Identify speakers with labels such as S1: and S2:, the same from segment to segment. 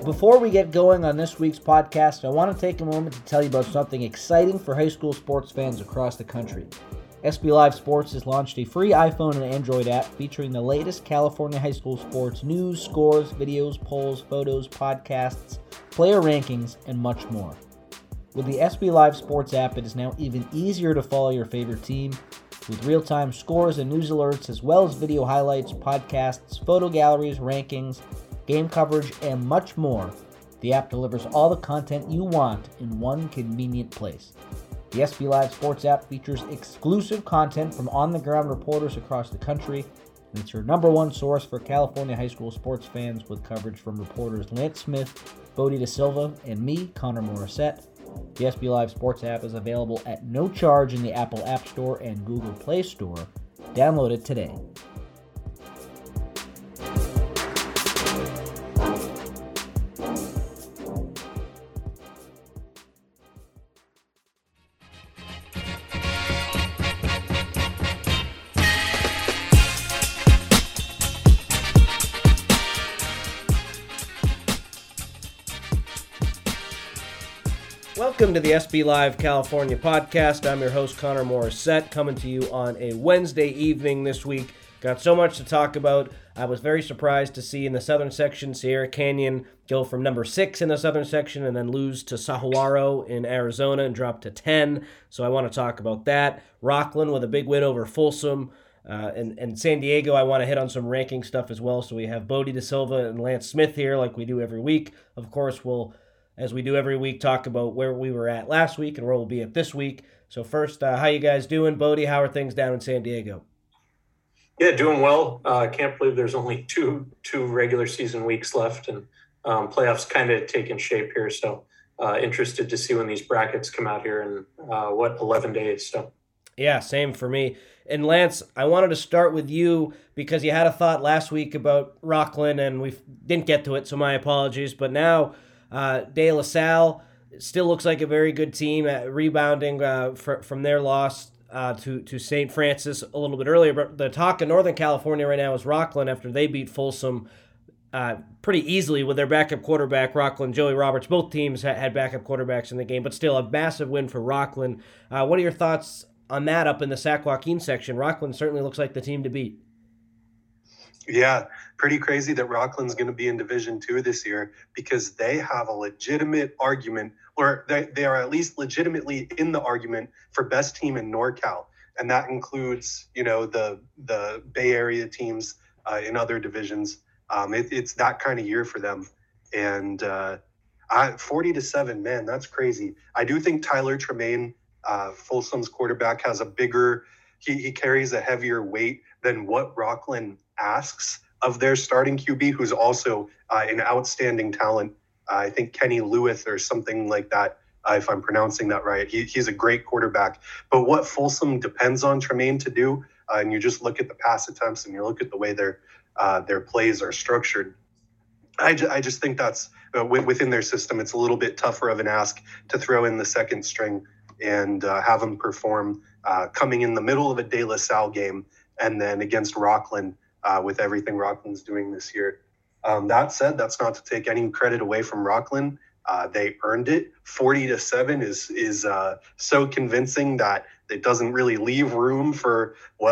S1: before we get going on this week's podcast, I want to take a moment to tell you about something exciting for high school sports fans across the country. SB Live Sports has launched a free iPhone and Android app featuring the latest California high school sports news, scores, videos, polls, photos, podcasts, player rankings, and much more. With the SB Live Sports app, it is now even easier to follow your favorite team with real-time scores and news alerts, as well as video highlights, podcasts, photo galleries, rankings, game coverage, and much more. The app delivers all the content you want in one convenient place. The SB Live Sports app features exclusive content from on-the-ground reporters across the country, and it's your number one source for California high school sports fans with coverage from reporters Lance Smith, Bodie De Silva, and me, Connor Morissette. The SB Live Sports app is available at no charge in the Apple App Store and Google Play Store. Download it today.
S2: Welcome to the SB Live California podcast. I'm your host, Connor Morissette, coming to you on a Wednesday evening this week. Got so much to talk about. I was very surprised to see in the southern section, Sierra Canyon go from number 6 in the southern section and then lose to Sahuaro in Arizona and drop to 10. So I want to talk about that. Rockland with a big win over Folsom. And San Diego, I want to hit on some ranking stuff as well. So we have Bodie De Silva and Lance Smith here like we do every week. Of course, we'll, as we do every week, talk about where we were at last week and where we'll be at this week. So first, how you guys doing? Bodie, how are things down in San Diego?
S3: Yeah, doing well. Can't believe there's only two regular season weeks left, and playoffs kind of taking shape here. So interested to see when these brackets come out here in, 11 days. So
S2: yeah, same for me. And Lance, I wanted to start with you because you had a thought last week about Rockland, and we didn't get to it, so my apologies. But now De La Salle still looks like a very good team at rebounding from their loss to St. Francis a little bit earlier. But the talk in Northern California right now is Rockland after they beat Folsom pretty easily with their backup quarterback, Rockland, Joey Roberts. Both teams had backup quarterbacks in the game, but still a massive win for Rockland. What are your thoughts on that up in the Sac Joaquin section? Rockland certainly looks like the team to beat.
S4: Yeah, pretty crazy that Rockland's going to be in Division II this year because they have a legitimate argument, or they are at least legitimately in the argument for best team in NorCal. And that includes, the Bay Area teams in other divisions. It's that kind of year for them. And 40-7, man, that's crazy. I do think Tyler Tremaine, Folsom's quarterback, has a bigger, he carries a heavier weight than what Rockland asks of their starting QB, who's also an outstanding talent. I think Kenny Lewis or something like that, if I'm pronouncing that right. He's a great quarterback. But what Folsom depends on Tremaine to do, and you just look at the pass attempts and you look at the way their plays are structured, I just think that's within their system. It's a little bit tougher of an ask to throw in the second string and have them perform coming in the middle of a De La Salle game and then against Rockland with everything Rockland's doing this year. That said, that's not to take any credit away from Rockland. They earned it. 40-7 is so convincing that it doesn't really leave room for,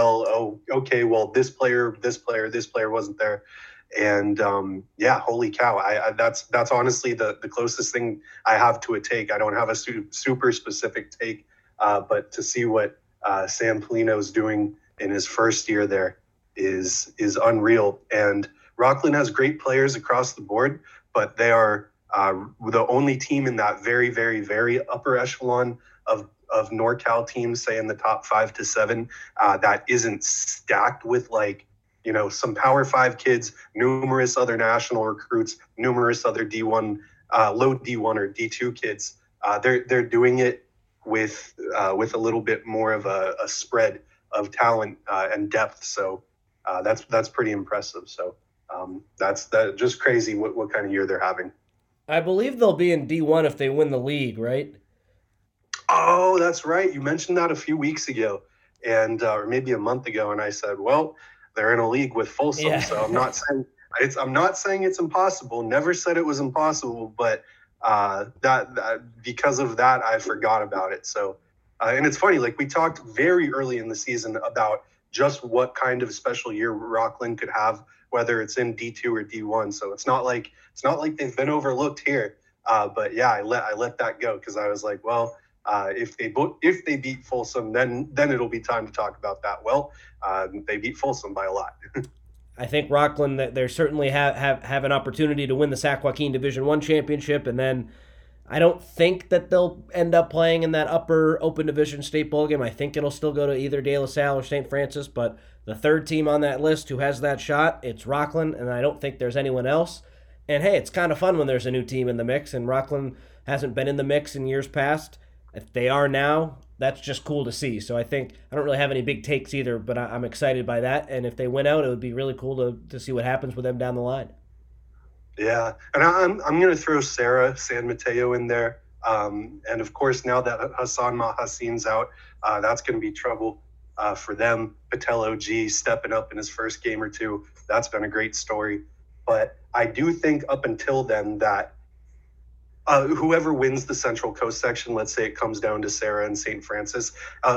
S4: this player wasn't there. And holy cow. That's honestly the closest thing I have to a take. I don't have a super specific take, but to see what Sam Polino's doing in his first year there is unreal. And Rockland has great players across the board, but they are the only team in that very, very, very upper echelon of NorCal teams, say in the top 5 to 7, that isn't stacked with some Power 5 kids, numerous other national recruits, numerous other D1, low D1 or D2 kids. They're doing it with a little bit more of a spread of talent and depth. So that's pretty impressive. So that's just crazy what kind of year they're having.
S2: I believe they'll be in D1 if they win the league, right?
S4: Oh, that's right. You mentioned that a few weeks ago, and or maybe a month ago, and I said, well, they're in a league with Folsom, yeah. So I'm not saying it's impossible. Never said it was impossible, but that because of that, I forgot about it. So, and it's funny, like we talked very early in the season about just what kind of special year Rockland could have, whether it's in D2 or D1. So it's not like they've been overlooked here. But yeah, I let that go because I was like, well, if they beat Folsom, then it'll be time to talk about that. Well, they beat Folsom by a lot.
S2: I think Rockland, that they certainly have an opportunity to win the Sac Joaquin Division I championship, and then I don't think that they'll end up playing in that upper open division state bowl game. I think it'll still go to either De La Salle or St. Francis, but the third team on that list who has that shot, it's Rockland, and I don't think there's anyone else. And hey, it's kind of fun when there's a new team in the mix, and Rockland hasn't been in the mix in years past. If they are now, that's just cool to see. So I think I don't really have any big takes either, but I'm excited by that. And if they win out, it would be really cool to see what happens with them down the line.
S4: Yeah, and I'm going to throw Sarah San Mateo in there. And of course, now that Hassan Mahassin's out, that's going to be trouble for them. Patello G stepping up in his first game or two. That's been a great story. But I do think up until then that whoever wins the Central Coast section, let's say it comes down to Sarah and St. Francis,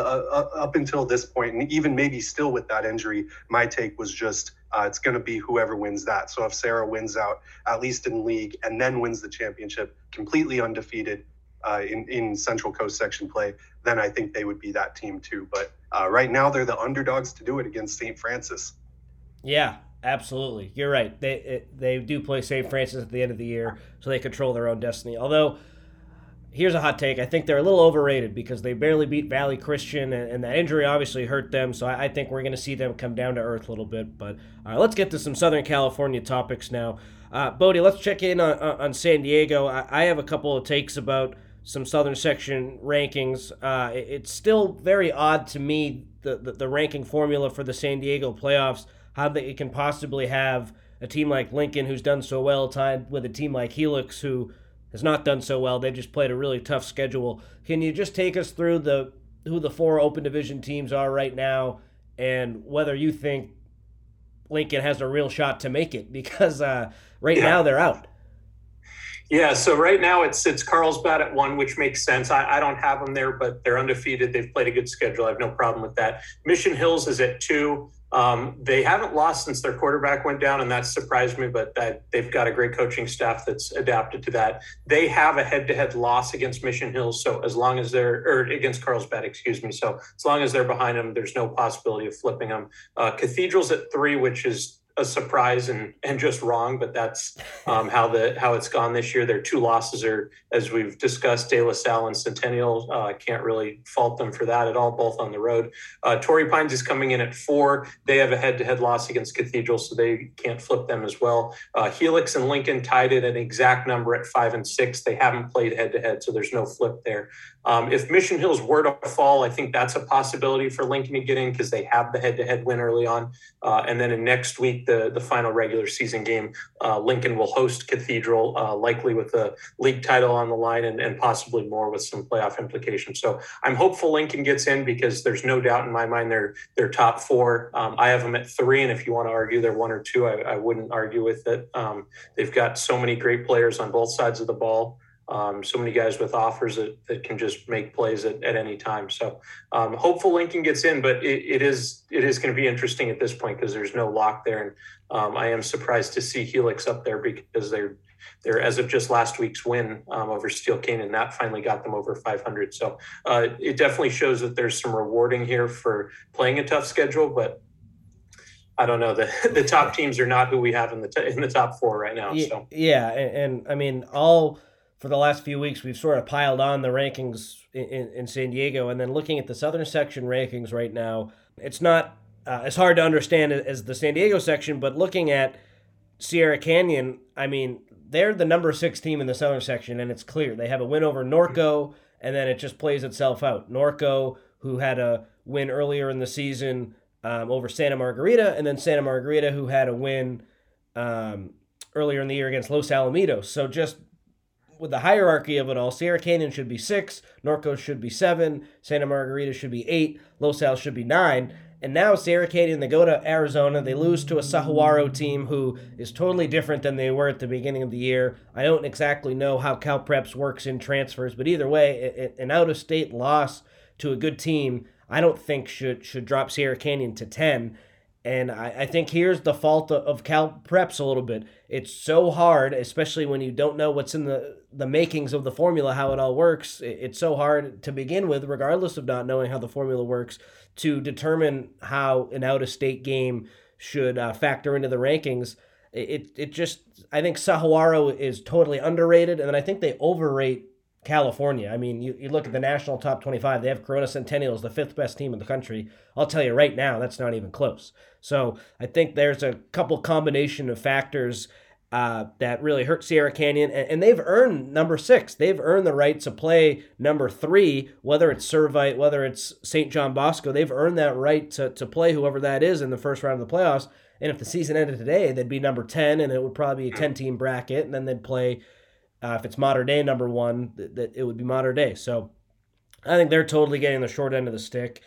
S4: up until this point, and even maybe still with that injury, my take was just it's going to be whoever wins that. So if Sarah wins out, at least in league, and then wins the championship, completely undefeated in Central Coast section play, then I think they would be that team too. But right now, they're the underdogs to do it against St. Francis.
S2: Yeah. Absolutely. You're right. They do play St. Francis at the end of the year, so they control their own destiny. Although, here's a hot take. I think they're a little overrated because they barely beat Valley Christian, and that injury obviously hurt them, so I think we're going to see them come down to earth a little bit. But let's get to some Southern California topics now. Bodie, let's check in on San Diego. I have a couple of takes about some Southern Section rankings. It's still very odd to me, the ranking formula for the San Diego playoffs, how they can possibly have a team like Lincoln, who's done so well, tied with a team like Helix, who has not done so well. They've just played a really tough schedule. Can you just take us through who the four open division teams are right now, and whether you think Lincoln has a real shot to make it? Because now they're out.
S3: Yeah, so right now it's Carlsbad at 1, which makes sense. I don't have them there, but they're undefeated. They've played a good schedule. I have no problem with that. Mission Hills is at 2. They haven't lost since their quarterback went down, and that surprised me, but they've got a great coaching staff that's adapted to that. They have a head-to-head loss against Mission Hills, so as long as against Carlsbad, excuse me. So as long as they're behind them, there's no possibility of flipping them. Cathedral's at 3, which is a surprise and just wrong, but that's how it's gone this year. Their 2 losses are, as we've discussed, De La Salle and Centennial. Can't really fault them for that at all, both on the road. Torrey Pines is coming in at 4. They have a head-to-head loss against Cathedral, so they can't flip them as well. Helix and Lincoln tied it an exact number at 5 and 6. They haven't played head-to-head, so there's no flip there. If Mission Hills were to fall, I think that's a possibility for Lincoln to get in because they have the head-to-head win early on. And then in next week, the final regular season game, Lincoln will host Cathedral, likely with the league title on the line and possibly more with some playoff implications. So I'm hopeful Lincoln gets in because there's no doubt in my mind they're top 4. I have them at 3, and if you want to argue they're 1 or 2, I wouldn't argue with it. They've got so many great players on both sides of the ball. So many guys with offers that can just make plays at any time. So hopeful Lincoln gets in, but it is going to be interesting at this point because there's no lock there. And I am surprised to see Helix up there because they're as of just last week's win over Steel Canaan, that finally got them over 500. So it definitely shows that there's some rewarding here for playing a tough schedule, but I don't know. The top teams are not who we have in the top 4 right now. So
S2: yeah, and I mean for the last few weeks, we've sort of piled on the rankings in San Diego, and then looking at the Southern Section rankings right now, it's not as hard to understand as the San Diego section, but looking at Sierra Canyon, I mean, they're the number 6 team in the Southern Section, and it's clear. They have a win over Norco, and then it just plays itself out. Norco, who had a win earlier in the season over Santa Margarita, and then Santa Margarita, who had a win earlier in the year against Los Alamitos. So just with the hierarchy of it all, Sierra Canyon should be 6, Norco should be 7, Santa Margarita should be 8, Los Al should be 9, And now Sierra Canyon, they go to Arizona. They lose to a Sahuaro team who is totally different than they were at the beginning of the year. I don't exactly know how Cal Preps works in transfers, but either way, an out-of-state loss to a good team, I don't think should drop Sierra Canyon to 10. And I think here's the fault of Cal Preps a little bit. It's so hard, especially when you don't know what's in the makings of the formula, how it all works. It's so hard to begin with, regardless of not knowing how the formula works, to determine how an out-of-state game should factor into the rankings. It just, I think Sahuaro is totally underrated, and then I think they overrate California. I mean, you look at the national top 25, they have Corona Centennials, the 5th best team in the country. I'll tell you right now, that's not even close. So I think there's a couple combination of factors that really hurt Sierra Canyon, and they've earned number 6. They've earned the right to play number 3, whether it's Servite, whether it's St. John Bosco. They've earned that right to play whoever that is in the first round of the playoffs. And if the season ended today, they'd be number 10, and it would probably be a 10-team bracket, and then they'd play, if it's Mater Dei number 1, that it would be Mater Dei. So I think they're totally getting the short end of the stick.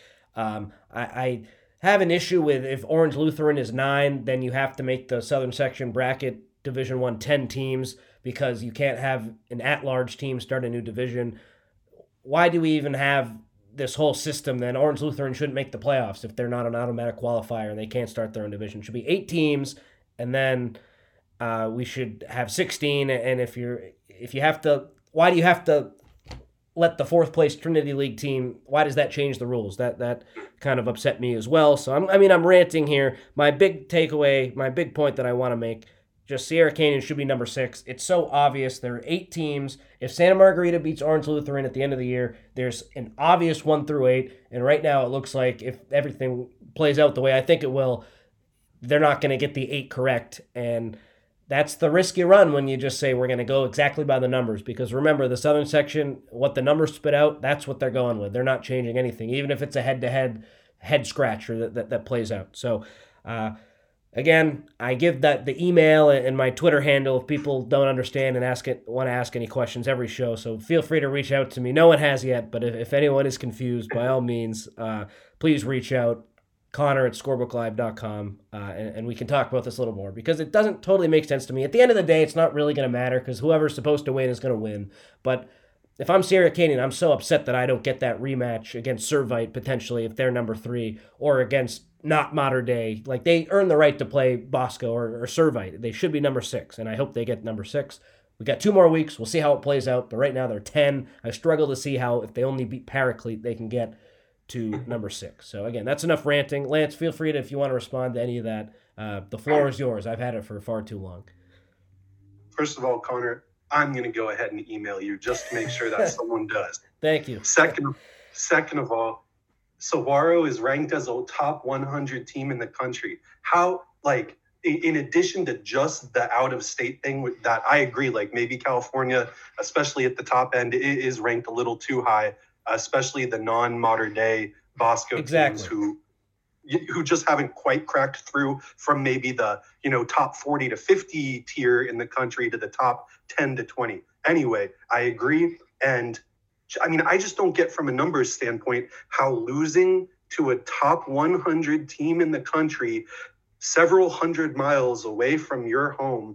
S2: I have an issue with if Orange Lutheran is 9, then you have to make the Southern Section bracket Division I 10 teams because you can't have an at-large team start a new division. Why do we even have this whole system then? Orange Lutheran shouldn't make the playoffs if they're not an automatic qualifier and they can't start their own division. It should be 8 teams, and then we should have 16. And if you have to, why do you have to let the 4th place Trinity League team, why does that change the rules? That kind of upset me as well. So I'm ranting here. My big takeaway, my big point that I want to make, just Sierra Canyon should be number 6. It's so obvious. There are 8 teams. If Santa Margarita beats Orange Lutheran at the end of the year, there's an obvious 1 through 8. And right now it looks like if everything plays out the way I think it will, they're not going to get the 8 correct. And that's the risk you run when you just say we're going to go exactly by the numbers. Because remember, the Southern Section, what the numbers spit out, that's what they're going with. They're not changing anything, even if it's a head-to-head head scratcher that plays out. So, again, I give that the email and my Twitter handle if people don't understand and want to ask any questions every show. So feel free to reach out to me. No one has yet, but if anyone is confused, by all means, please reach out. Connor at scorebooklive.com, and we can talk about this a little more because it doesn't totally make sense to me. At the end of the day, it's not really going to matter because whoever's supposed to win is going to win. But if I'm Sierra Canyon, I'm so upset that I don't get that rematch against Servite potentially if they're number 3 or against not Mater Dei. Like, they earn the right to play Bosco or Servite. They should be number 6, and I hope they get number 6. We got 2 more weeks. We'll see how it plays out, but right now they're 10. I struggle to see how if they only beat Paraclete, they can get to number 6. So again, that's enough ranting. Lance, feel free to, if you want to respond to any of that, the floor is yours. I've had it for far too long.
S4: First of all, Connor, I'm going to go ahead and email you just to make sure that someone does.
S2: Thank you.
S4: Second of all, Sahuaro is ranked as a top 100 team in the country. How, like, in addition to just the out-of-state thing that I agree, like maybe California, especially at the top end, is ranked a little too high, especially the non-Mater Dei Bosco teams who just haven't quite cracked through from maybe the top 40 to 50 tier in the country to the top 10 to 20. Anyway, I agree. And I mean, I just don't get from a numbers standpoint how losing to a top 100 team in the country several hundred miles away from your home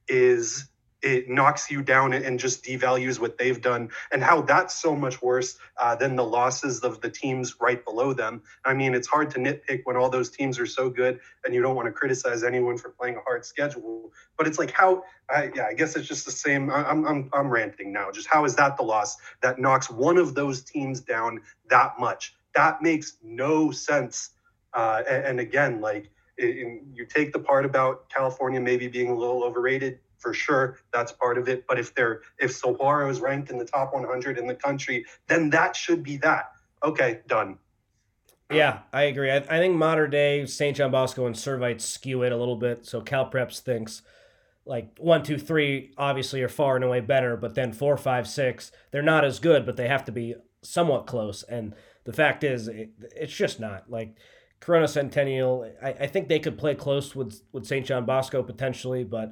S4: it knocks you down and just devalues what they've done, and how that's so much worse than the losses of the teams right below them. I mean, it's hard to nitpick when all those teams are so good and you don't want to criticize anyone for playing a hard schedule, but it's like I guess it's just the same. I'm ranting now. Just how is that the loss that knocks one of those teams down that much? That makes no sense. And again, like you take the part about California maybe being a little overrated. For sure, that's part of it. But if Sahuaro is ranked in the top 100 in the country, then that should be that. Okay, done.
S2: Yeah, I agree. I think Mater Dei, St. John Bosco, and Servite skew it a little bit. So Cal Preps thinks like 1, 2, 3 obviously are far and away better, but then 4, 5, 6, they're not as good, but they have to be somewhat close. And the fact is, it's just not. Like Corona Centennial, I think they could play close with St. John Bosco potentially, but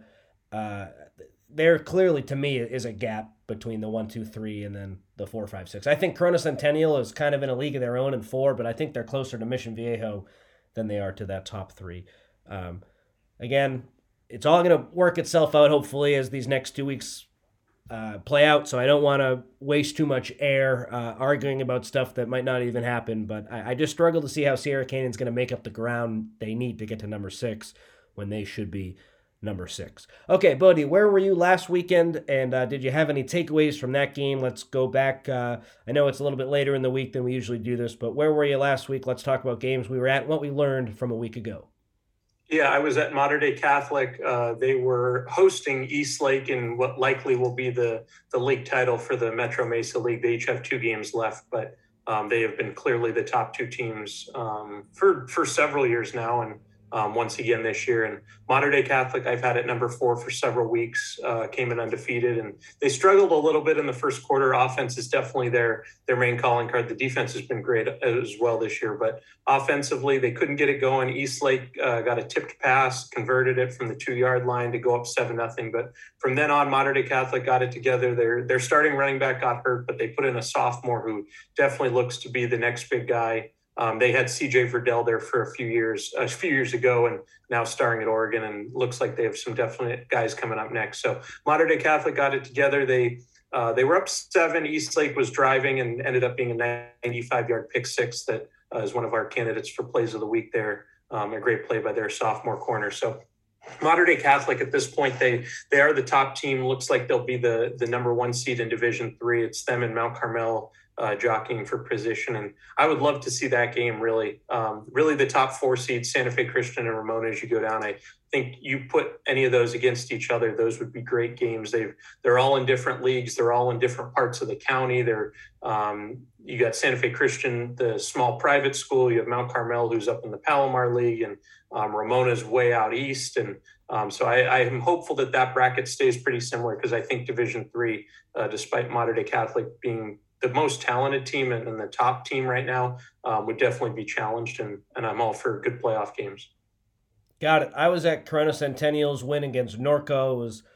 S2: there clearly, to me, is a gap between the 1, 2, 3 and then the 4, 5, 6. I think Corona Centennial is kind of in a league of their own in 4, but I think they're closer to Mission Viejo than they are to that top three. Again, it's all going to work itself out, hopefully, as these next 2 weeks play out. So I don't want to waste too much air arguing about stuff that might not even happen. But I just struggle to see how Sierra Canyon's going to make up the ground they need to get to number 6 when they should be number 6. Okay, Bodie, where were you last weekend, and did you have any takeaways from that game? Let's go back. I know it's a little bit later in the week than we usually do this, but where were you last week? Let's talk about games we were at and what we learned from a week ago.
S3: Yeah, I was at Mater Dei Catholic. They were hosting East Lake in what likely will be the league title for the Metro Mesa League. They each have 2 games left, but they have been clearly the top 2 teams for several years now, and once again this year. And Mater Dei Catholic, I've had at number 4 for several weeks, came in undefeated, and they struggled a little bit in the first quarter. Offense is definitely their main calling card. The defense has been great as well this year, but offensively they couldn't get it going. East Lake got a tipped pass, converted it from the 2-yard line to go up 7-0. But from then on, Mater Dei Catholic got it together. Their starting running back got hurt, but they put in a sophomore who definitely looks to be the next big guy. They had CJ Verdell there for a few years ago, and now starring at Oregon, and looks like they have some definite guys coming up next. So Mater Dei Catholic got it together. They were up 7. East Lake was driving and ended up being a 95-yard pick six that is one of our candidates for plays of the week there. A great play by their sophomore corner. So Mater Dei Catholic at this point, they are the top team. Looks like they'll be the number 1 seed in Division III. It's them and Mount Carmel jockeying for position, and I would love to see that game. Really the top 4 seeds, Santa Fe Christian and Ramona, as you go down. I think you put any of those against each other, those would be great games. They're all in different leagues. They're all in different parts of the county. You got Santa Fe Christian, the small private school. You have Mount Carmel, who's up in the Palomar League, and Ramona's way out east. And so I am hopeful that bracket stays pretty similar, because I think Division III, despite Mater Dei Catholic being the most talented team and the top team right now, would definitely be challenged, and I'm all for good playoff games.
S2: Got it. I was at Corona Centennial's win against Norco. It was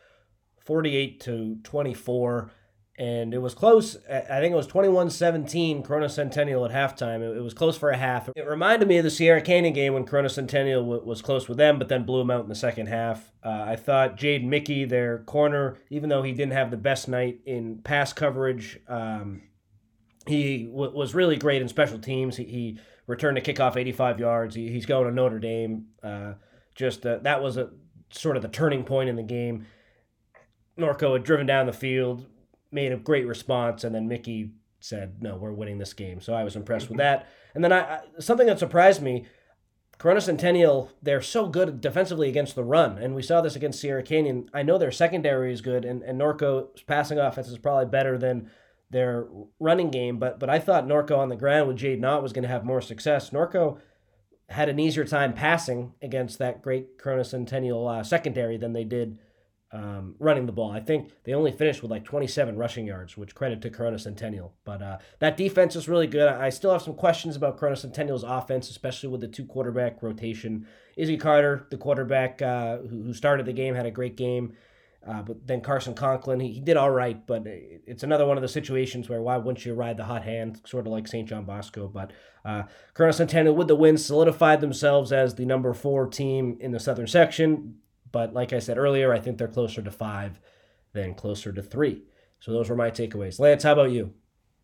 S2: 48-24, and it was close. I think it was 21-17 Corona Centennial at halftime. It was close for a half. It reminded me of the Sierra Canyon game when Corona Centennial was close with them, but then blew them out in the second half. I thought Jade Mickey, their corner, even though he didn't have the best night in pass coverage, he was really great in special teams. He returned a kickoff 85 yards. He's going to Notre Dame. That was sort of the turning point in the game. Norco had driven down the field, made a great response, and then Mickey said, "No, we're winning this game." So I was impressed with that. And then something that surprised me, Corona Centennial, they're so good defensively against the run, and we saw this against Sierra Canyon. I know their secondary is good, and Norco's passing offense is probably better than their running game, but I thought Norco on the ground with Jade Knott was going to have more success. Norco had an easier time passing against that great Corona Centennial secondary than they did running the ball. I think they only finished with like 27 rushing yards, which credit to Corona Centennial. But that defense is really good. I still have some questions about Corona Centennial's offense, especially with the 2 quarterback rotation. Izzy Carter, the quarterback who started the game, had a great game. But then Carson Conklin, he did all right, but it's another one of the situations where why wouldn't you ride the hot hand, sort of like St. John Bosco. But Corona Centennial, with the win, solidified themselves as the number 4 team in the Southern section. But like I said earlier, I think they're closer to 5 than closer to 3. So those were my takeaways. Lance, how about you?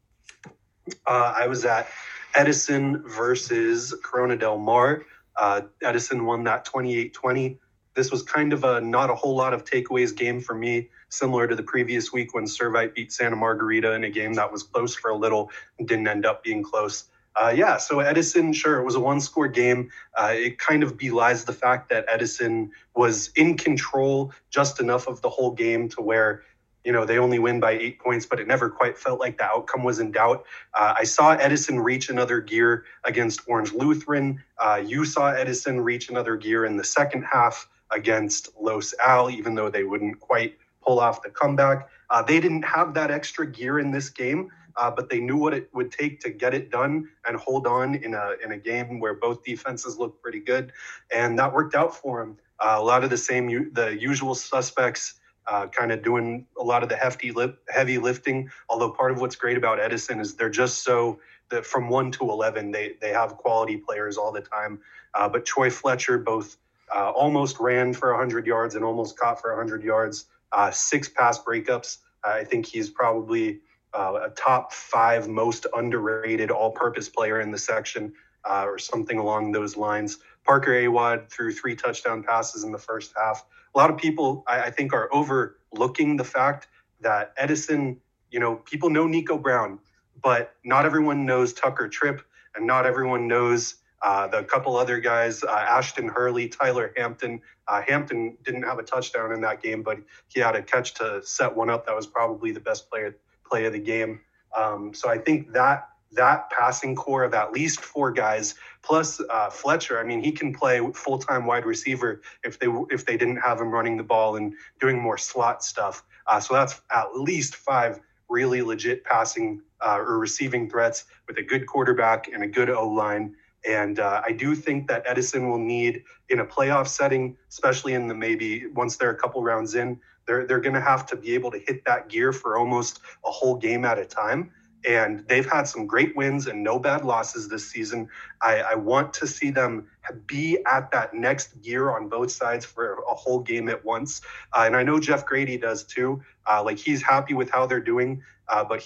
S4: I was at Edison versus Corona Del Mar. Edison won that 28-20. This was kind of not a whole lot of takeaways game for me, similar to the previous week when Servite beat Santa Margarita in a game that was close for a little and didn't end up being close. So Edison, sure, it was a 1-score game. It kind of belies the fact that Edison was in control just enough of the whole game to where, they only win by 8 points, but it never quite felt like the outcome was in doubt. I saw Edison reach another gear against Orange Lutheran. You saw Edison reach another gear in the second half against Los Al, even though they wouldn't quite pull off the comeback. They didn't have that extra gear in this game, but they knew what it would take to get it done and hold on in a game where both defenses looked pretty good, and that worked out for them. A lot of the usual suspects kind of doing a lot of the heavy lifting, although part of what's great about Edison is they're just so that from 1 to 11, they have quality players all the time. But Troy Fletcher both almost ran for 100 yards and almost caught for 100 yards, 6 pass breakups. I think he's probably a top 5 most underrated all-purpose player in the section, or something along those lines. Parker Awad threw 3 touchdown passes in the first half. A lot of people, I think, are overlooking the fact that Edison, people know Nico Brown, but not everyone knows Tucker Tripp, and not everyone knows the couple other guys, Ashton Hurley, Tyler Hampton. Hampton didn't have a touchdown in that game, but he had a catch to set one up. That was probably the best play of the game. So I think that passing core of at least 4 guys plus Fletcher, I mean, he can play full-time wide receiver if they didn't have him running the ball and doing more slot stuff. So that's at least 5 really legit passing or receiving threats with a good quarterback and a good O-line. And I do think that Edison will need, in a playoff setting, especially in the maybe once they're a couple rounds in, they're going to have to be able to hit that gear for almost a whole game at a time. And they've had some great wins and no bad losses this season. I want to see them be at that next gear on both sides for a whole game at once. And I know Jeff Grady does too. He's happy with how they're doing, but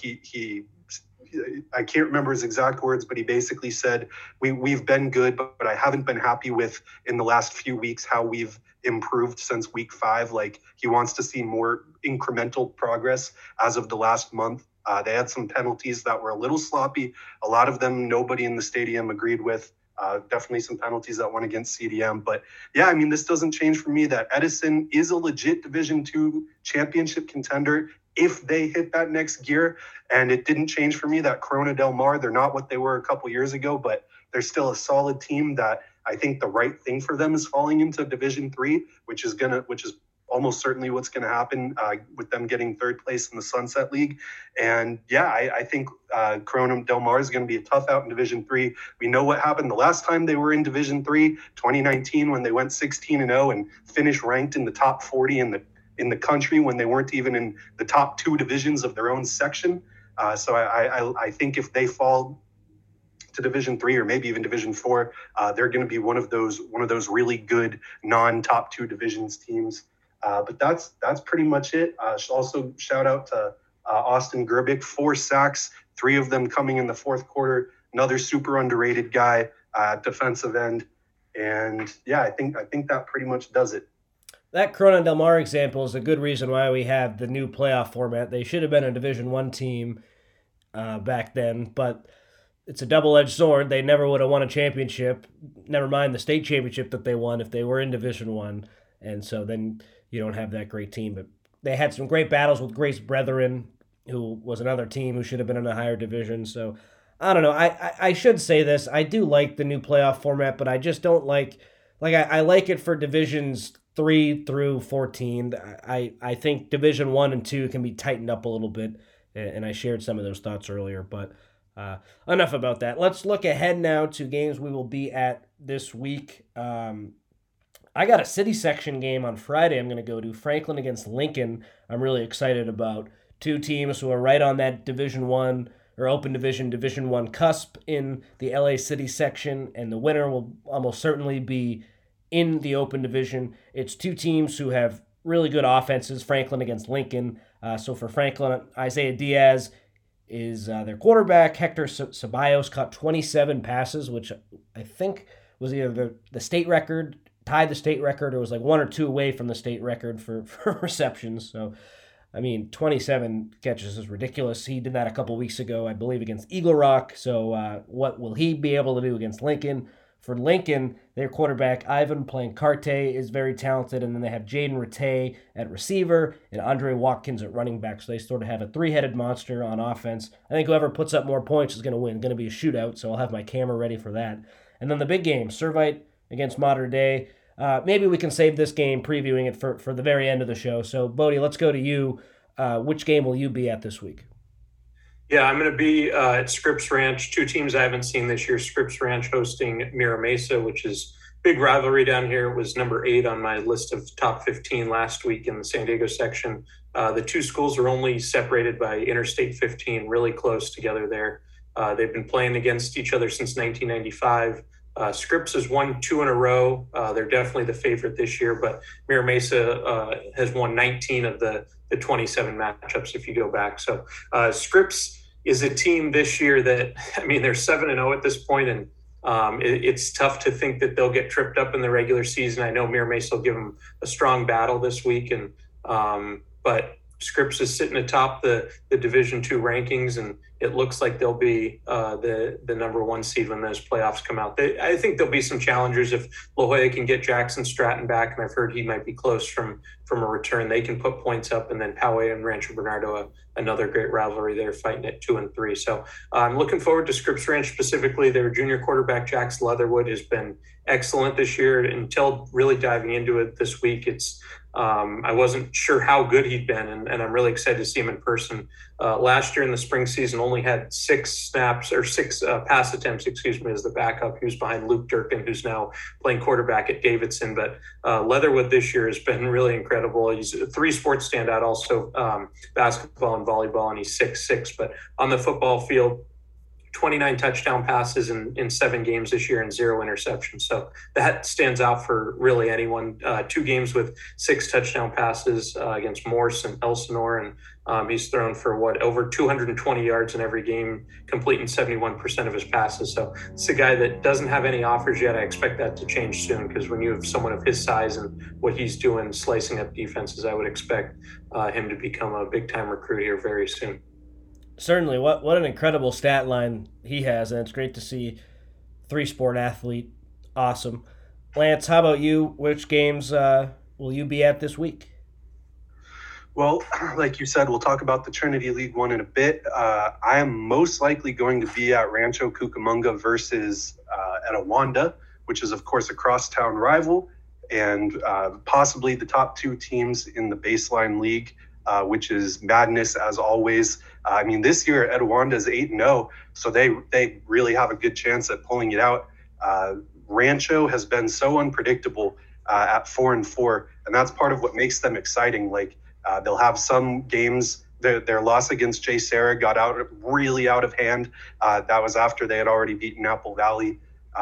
S4: I can't remember his exact words, but he basically said, we've been good, but I haven't been happy with in the last few weeks how we've improved since week 5. Like, he wants to see more incremental progress as of the last month. They had some penalties that were a little sloppy. A lot of them nobody in the stadium agreed with. Definitely some penalties that went against CDM. But yeah, I mean, this doesn't change for me that Edison is a legit Division II championship contender if they hit that next gear. And it didn't change for me that Corona Del Mar, they're not what they were a couple years ago, but they're still a solid team that I think the right thing for them is falling into Division III, which is almost certainly what's going to happen with them getting 3rd place in the Sunset League. And yeah, I think Corona Del Mar is going to be a tough out in Division III. We know what happened the last time they were in Division III, 2019, when they went 16-0 and finished ranked in the top 40 in the country when they weren't even in the top 2 divisions of their own section. So I think if they fall to Division III or maybe even Division IV, they're going to be one of those really good non-top 2 divisions teams. But that's pretty much it. Also, shout out to Austin Gerbic, 4 sacks, 3 of them coming in the 4th quarter. Another super underrated guy at defensive end. And yeah, I think that pretty much does it.
S2: That Corona Del Mar example is a good reason why we have the new playoff format. They should have been a Division I team back then, but it's a double-edged sword. They never would have won a championship, never mind the state championship that they won if they were in Division I. And so then you don't have that great team. But they had some great battles with Grace Brethren, who was another team who should have been in a higher division. So I don't know. I should say this. I do like the new playoff format, but I just don't like I like it for divisions 3 through 14. I think Division 1 and 2 can be tightened up a little bit, and I shared some of those thoughts earlier, but enough about that. Let's look ahead now to games we will be at this week. I got a city section game on Friday I'm going to go to, Franklin against Lincoln. I'm really excited about 2 teams who are right on that Division 1 or Open Division 1 cusp in the LA City section, and the winner will almost certainly be in the Open Division. It's 2 teams who have really good offenses, Franklin against Lincoln. So for Franklin, Isaiah Diaz is their quarterback. Hector Ceballos caught 27 passes, which I think was either the state record, tied the state record, or was like 1 or 2 away from the state record for receptions. So, I mean, 27 catches is ridiculous. He did that a couple weeks ago, I believe, against Eagle Rock. So what will he be able to do against Lincoln? For Lincoln, their quarterback, Ivan Plancarte, is very talented, and then they have Jaden Rattay at receiver and Andre Watkins at running back, so they sort of have a 3-headed monster on offense. I think whoever puts up more points is going to win. Going to be a shootout, so I'll have my camera ready for that. And then the big game, Servite against Mater Dei. Maybe we can save this game, previewing it for the very end of the show. So, Bodie, let's go to you. Which game will you be at this week?
S3: Yeah, I'm going to be at Scripps Ranch. 2 teams I haven't seen this year. Scripps Ranch hosting Mira Mesa, which is big rivalry down here. It was number 8 on my list of top 15 last week in the San Diego section. The 2 schools are only separated by Interstate 15, really close together there. They've been playing against each other since 1995. Scripps has won 2 in a row. They're definitely the favorite this year, but Mira Mesa has won 19 of the 27 matchups if you go back. So Scripps is a team this year that, I mean, they're 7-0 at this point, and it's tough to think that they'll get tripped up in the regular season. I know Mira Mesa will give them a strong battle this week, and but Scripps is sitting atop the Division II rankings, and it looks like they'll be the number 1 seed when those playoffs come out. I think there'll be some challengers if La Jolla can get Jackson Stratton back, and I've heard he might be close from a return. They can put points up, and then Poway and Rancho Bernardo, another great rivalry there, fighting at 2 and 3. So I'm looking forward to Scripps Ranch specifically. Their junior quarterback Jax Leatherwood has been excellent this year. Until really diving into it this week, I wasn't sure how good he'd been, and I'm really excited to see him in person. Last year in the spring season, only had 6 pass attempts, as the backup. He was behind Luke Durkin, who's now playing quarterback at Davidson. But Leatherwood this year has been really incredible. He's a 3-sport standout, also basketball and volleyball, and he's 6'6". But on the football field, 29 touchdown passes in 7 games this year and 0 interceptions. So that stands out for really anyone. 2 games with 6 touchdown passes against Morse and Elsinore. And he's thrown for over 220 yards in every game, completing 71% of his passes. So it's a guy that doesn't have any offers yet. I expect that to change soon, because when you have someone of his size and what he's doing, slicing up defenses, I would expect him to become a big-time recruit here very soon.
S2: Certainly. What an incredible stat line he has, and it's great to see 3-sport athlete. Awesome. Lance, how about you? Which games will you be at this week?
S4: Well, like you said, we'll talk about the Trinity League One in a bit. I am most likely going to be at Rancho Cucamonga versus Etiwanda, which is, of course, a crosstown rival, and possibly the top 2 teams in the baseline league, which is madness as always. I mean, this year Etiwanda is 8-0, so they really have a good chance at pulling it out. Rancho has been so unpredictable at 4-4, and that's part of what makes them exciting. Like they'll have some games. Their loss against J. Sarah got really out of hand. That was after they had already beaten Apple Valley.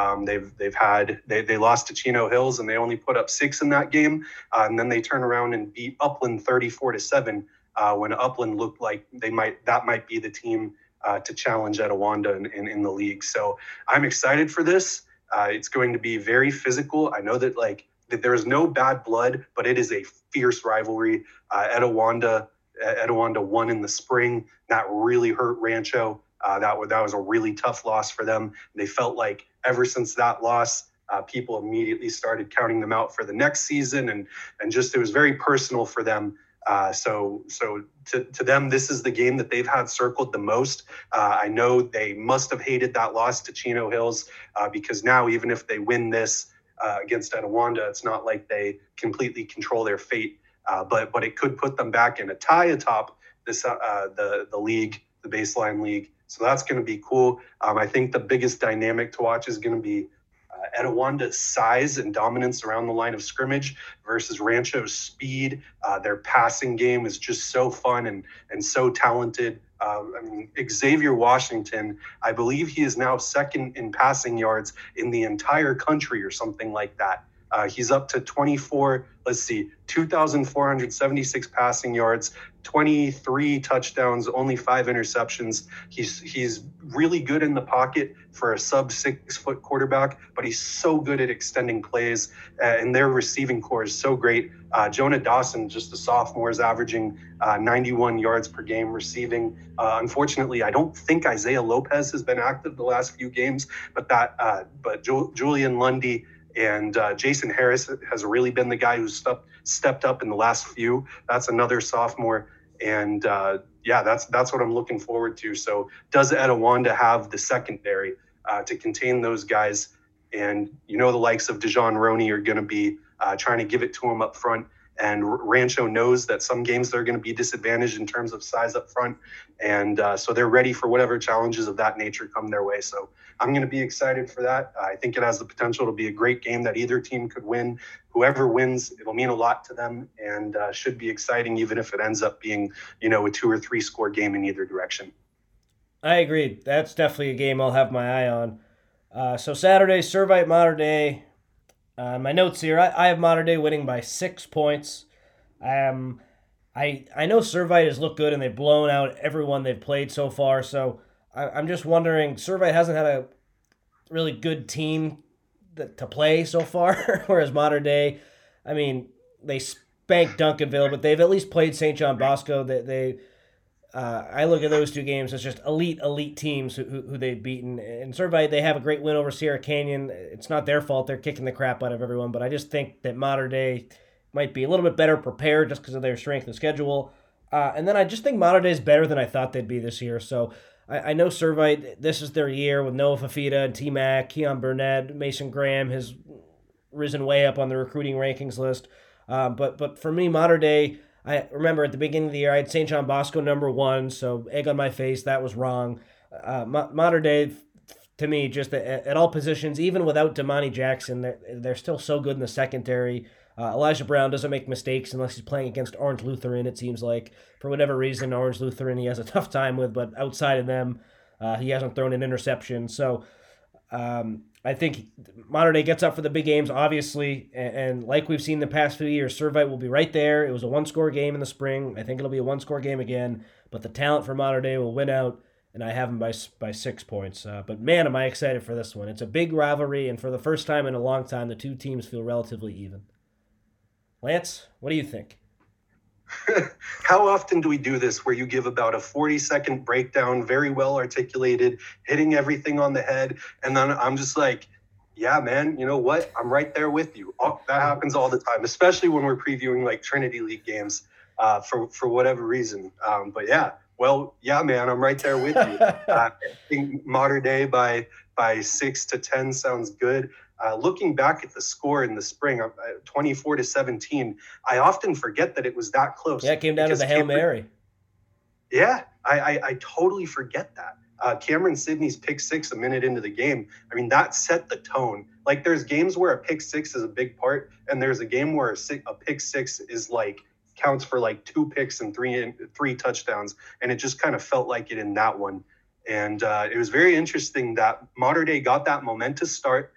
S4: They lost to Chino Hills, and they only put up 6 in that game, and then they turn around and beat Upland 34-7 when Upland looked like that might be the team to challenge Etiwanda in the league. So I'm excited for this. It's going to be very physical. I know that there is no bad blood, but it is a fierce rivalry. Etiwanda won in the spring. That really hurt Rancho. That was a really tough loss for them. They felt like ever since that loss, people immediately started counting them out for the next season, and just it was very personal for them. So to them, this is the game that they've had circled the most. I know they must have hated that loss to Chino Hills because now even if they win this against Etiwanda, it's not like they completely control their fate. But it could put them back in a tie atop this the league, the baseline league. So that's going to be cool. I think the biggest dynamic to watch is going to be Etiwanda's size and dominance around the line of scrimmage versus Rancho's speed. Their passing game is just so fun and so talented. Xavier Washington, I believe he is now second in passing yards in the entire country or something like that. He's up to 2,476 passing yards, 23 touchdowns, only 5 interceptions. He's really good in the pocket for a sub-6-foot quarterback, but he's so good at extending plays, and their receiving core is so great. Jonah Dawson, just a sophomore, is averaging 91 yards per game receiving. Unfortunately, I don't think Isaiah Lopez has been active the last few games, but Julian Lundy and Jason Harris has really been the guy who's stepped up in the last few. That's another sophomore. And that's what I'm looking forward to. So does Etiwanda have the secondary to contain those guys? And, the likes of Dejon Roney are going to be trying to give it to him up front. And Rancho knows that some games they're going to be disadvantaged in terms of size up front. And so they're ready for whatever challenges of that nature come their way. So I'm going to be excited for that. I think it has the potential to be a great game that either team could win. Whoever wins, it'll mean a lot to them and should be exciting, even if it ends up being, a 2 or 3 score game in either direction.
S2: I agree. That's definitely a game I'll have my eye on. So Saturday, Servite Mater Dei. My notes here, I have Mater Dei winning by 6 points. I know Servite has looked good and they've blown out everyone they've played so far, so I'm just wondering, Servite hasn't had a really good team to play so far, whereas Mater Dei, I mean, they spanked Duncanville, but they've at least played St. John Bosco. I look at those two games as just elite teams who they've beaten. And Servite, they have a great win over Sierra Canyon. It's not their fault. They're kicking the crap out of everyone, but I just think that Mater Dei might be a little bit better prepared just because of their strength of schedule. And then I just think Mater Dei is better than I thought they'd be this year. So I know Servite, this is their year with Noah Fafita and T-Mac, Keon Burnett, Mason Graham has risen way up on the recruiting rankings list. But for me, Mater Dei, I remember at the beginning of the year, I had St. John Bosco number 1, so egg on my face, that was wrong. Mater Dei, to me, just at all positions, even without Damani Jackson, they're still so good in the secondary. Elijah Brown doesn't make mistakes unless he's playing against Orange Lutheran, it seems like. For whatever reason, Orange Lutheran he has a tough time with, but outside of them, he hasn't thrown an interception. So I think Mater Dei gets up for the big games, obviously, and like we've seen the past few years, Servite will be right there. It was a one-score game in the spring. I think it'll be a one-score game again, but the talent for Mater Dei will win out, and I have them by 6 points. But man, am I excited for this one. It's a big rivalry, and for the first time in a long time, the two teams feel relatively even. Lance, what do you think?
S4: How often do we do this where you give about a 40-second breakdown, very well articulated, hitting everything on the head, and then I'm just like, yeah, man, you know what? I'm right there with you. That happens all the time, especially when we're previewing like Trinity League games for whatever reason. But yeah, well, yeah, man, I'm right there with you. I think Mater Dei by 6 to 10 sounds good. Looking back at the score in the spring, 24-17, I often forget that it was that close.
S2: Yeah, it came down to the Hail Mary.
S4: Yeah, I totally forget that. Cameron Sidney's pick 6 a minute into the game, I mean, that set the tone. Like, there's games where a pick 6 is a big part, and there's a game where a pick 6 is like counts for like 2 picks and three touchdowns, and it just kind of felt like it in that one. And it was very interesting that Mater Dei got that momentous start,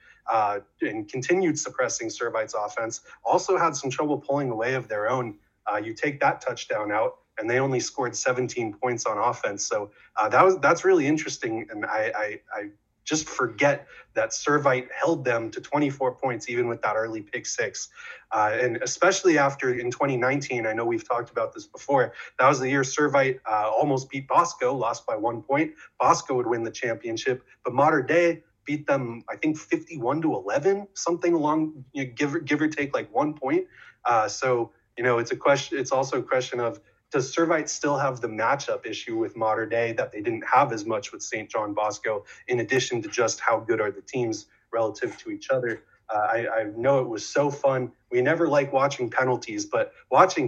S4: and continued suppressing Servite's offense, also had some trouble pulling away of their own. You take that touchdown out, and they only scored 17 points on offense. So that's really interesting, and I just forget that Servite held them to 24 points even with that early pick 6. And especially after in 2019, I know we've talked about this before, that was the year Servite almost beat Bosco, lost by 1 point. Bosco would win the championship, but Mater Dei beat them, I think 51-11, something along, give or take like 1 point. So, it's a question. It's also a question of, does Servite still have the matchup issue with Mater Dei that they didn't have as much with St. John Bosco, in addition to just how good are the teams relative to each other? I know it was so fun. We never like watching penalties, but watching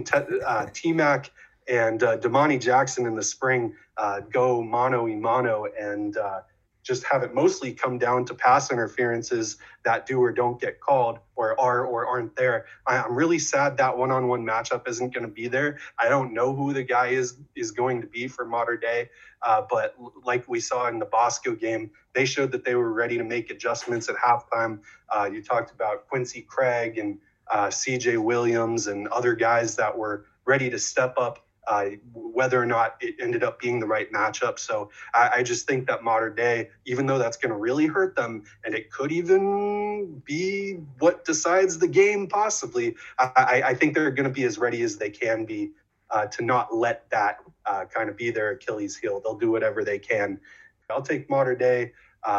S4: T-Mac and Damani Jackson in the spring go mano-a-mano and just have it mostly come down to pass interferences that do or don't get called or are or aren't there. I'm really sad that one-on-one matchup isn't going to be there. I don't know who the guy is going to be for Mater Dei, but like we saw in the Bosco game, they showed that they were ready to make adjustments at halftime. You talked about Quincy Craig and CJ Williams and other guys that were ready to step up, whether or not it ended up being the right matchup. So I just think that Mater Dei, even though that's going to really hurt them, and it could even be what decides the game possibly, I think they're going to be as ready as they can be to not let that kind of be their Achilles heel. They'll do whatever they can. I'll take Mater Dei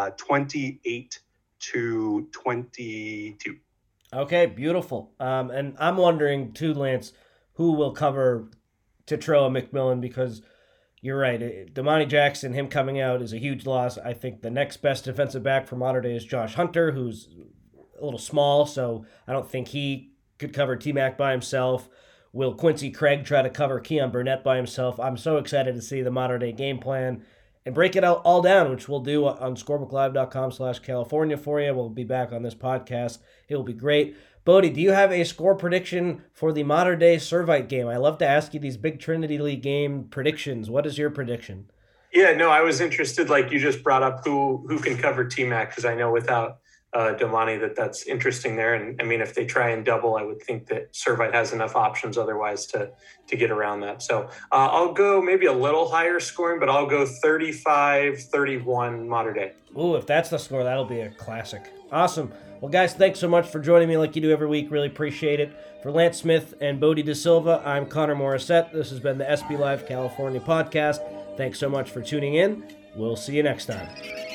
S4: 28-22.
S2: Okay, beautiful. And I'm wondering too, Lance, who will cover Tetroa McMillan, because you're right. Damani Jackson, him coming out is a huge loss. I think the next best defensive back for Mater Dei is Josh Hunter, who's a little small, so I don't think he could cover T-Mac by himself. Will Quincy Craig try to cover Keon Burnett by himself? I'm so excited to see the Mater Dei game plan and break it out all down, which we'll do on scorebooklive.com/California for you. We'll be back on this podcast. It will be great. Bodie, do you have a score prediction for the Mater Dei Servite game? I love to ask you these big Trinity League game predictions. What is your prediction?
S3: Yeah, no, I was interested, like you just brought up, who can cover T-Mac, because I know without Domani that's interesting there. And I mean, if they try and double, I would think that Servite has enough options otherwise to get around that. So I'll go maybe a little higher scoring, but I'll go 35-31 Mater Dei.
S2: Ooh, if that's the score, that'll be a classic. Awesome. Well, guys, thanks so much for joining me like you do every week. Really appreciate it. For Lance Smith and Bodie De Silva, I'm Connor Morissette. This has been the SB Live California podcast. Thanks so much for tuning in. We'll see you next time.